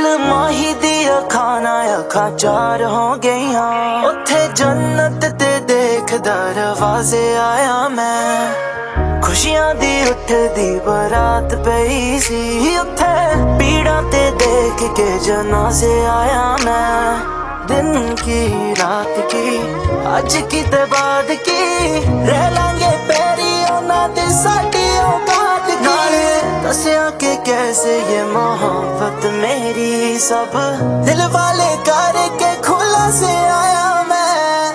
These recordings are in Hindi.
माही दिया खाना अखा चार हो गईया, उथे जन्नत ते देख दरवाजे आया मैं। खुशियां दी उठदी बारात पई सी, उथे पीड़ा ते देख के जनाजे आया मैं। दिन की रात की अज की ते बाद की, रह लांगे पैरी ना ते साडी औकात की। दसिया के कैसे ये मोहब्बत मेरी, सब दिल वाले करके खुला से आया मैं।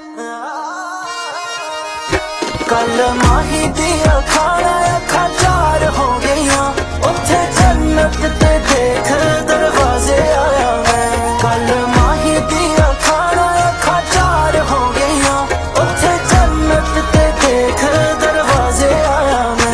कल माही दिया खाना अखा चार हो गईया, उथे जन्नत ते देख दरवाजे आया मैं। कल माही दिया खाना अखा चार हो गईया, उथे जन्नत ते देख दरवाजे आया मैं।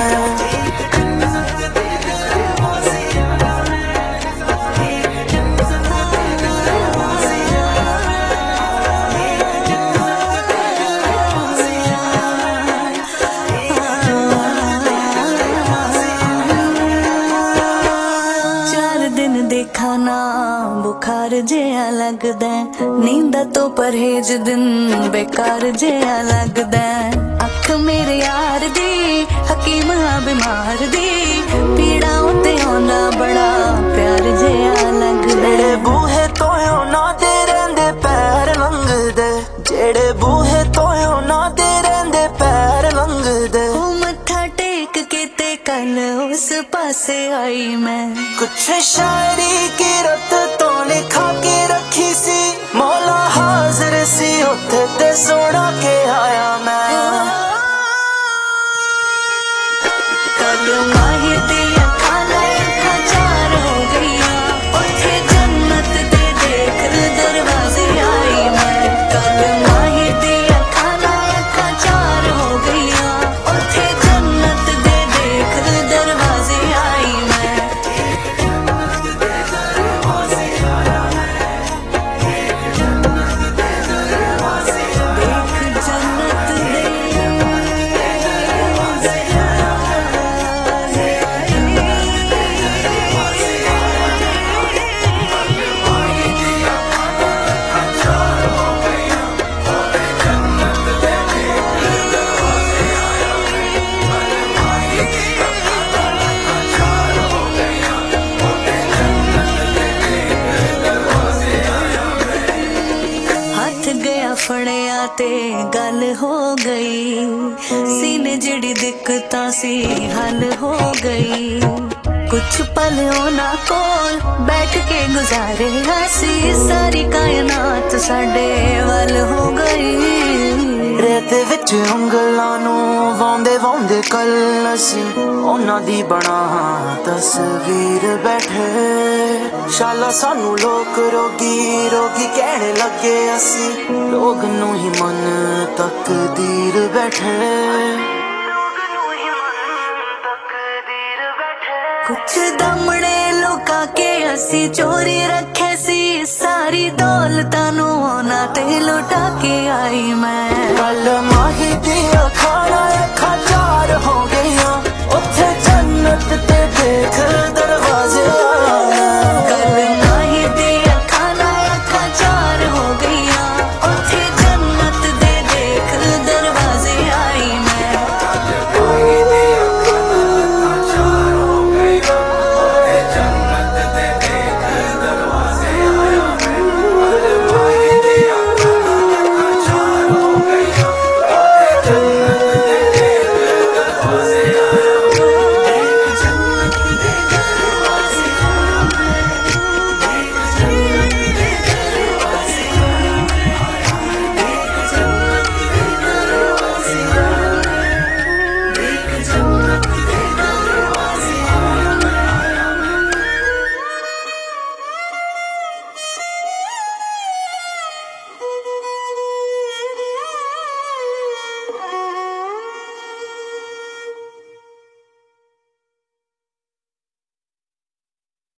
खाना बुखार जिया लगदा, नींदा तो परहेज दिन बेकार जिया लगदा। अख मेरे यार दी हकीम हाँ बीमार दी, पीड़ाओं ते होना बड़ा प्यार जिया लगदा। जेड़े बूहे तोयो ना दे रहिंदे पैर लंघदे, जेड़े बूहे तोयो ना दे रहिंदे पैर लंघदे। मत्था टेक के ते कल उस पासे आई मैं। कुछ शायरी की रत तो लिखा के रखी सी, मौला हाजिर सी उथे ते सोना के आया मैं। कल माही दिया खाना अखा चार हो गईया, उथे जन्नत ते देख दरवाजे आई मैं। कल माही दिया खाना अखा चार हो गईया, उथे जन्नत ते देख दरवाजे आई मैं। फड़िया ते गल हो गई, सीने जिड़ी दिक्कतां सी हल हो गई। कुछ पल ना कोल बैठ के गुजारे हसी, सारी कायनात साडे वल हो गई। रेत विच उंगलां नूं वाउंदे वाउंदे कल असी उन्हां दी बना तस्वीर बैठे। शाला सानू लोग रोगी रोगी कहने लगे, असी लोग नू ही मन तकदीर बैठे। कुछ दमड़े लुका के असी चोरी रखे सी, सारी दौलतां नू होना ते लुटा के आई मैं। कल माही दिया